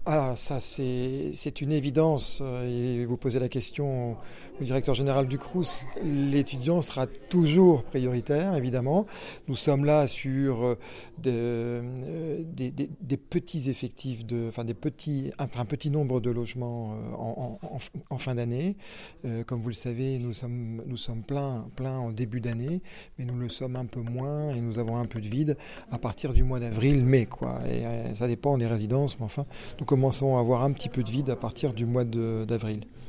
Alors ça, c'est une évidence. Et vous posez la question au directeur général du Crous. L'étudiant sera toujours prioritaire, évidemment. Nous sommes là sur des petits effectifs, un petit nombre de logements en fin d'année. Comme vous le savez, nous sommes plein en début d'année, mais nous le sommes un peu moins et nous avons un peu de vide à partir du mois d'avril, mai, quoi. Et ça dépend des résidences, mais enfin, nous commençons à avoir un petit peu de vide à partir du mois d'avril.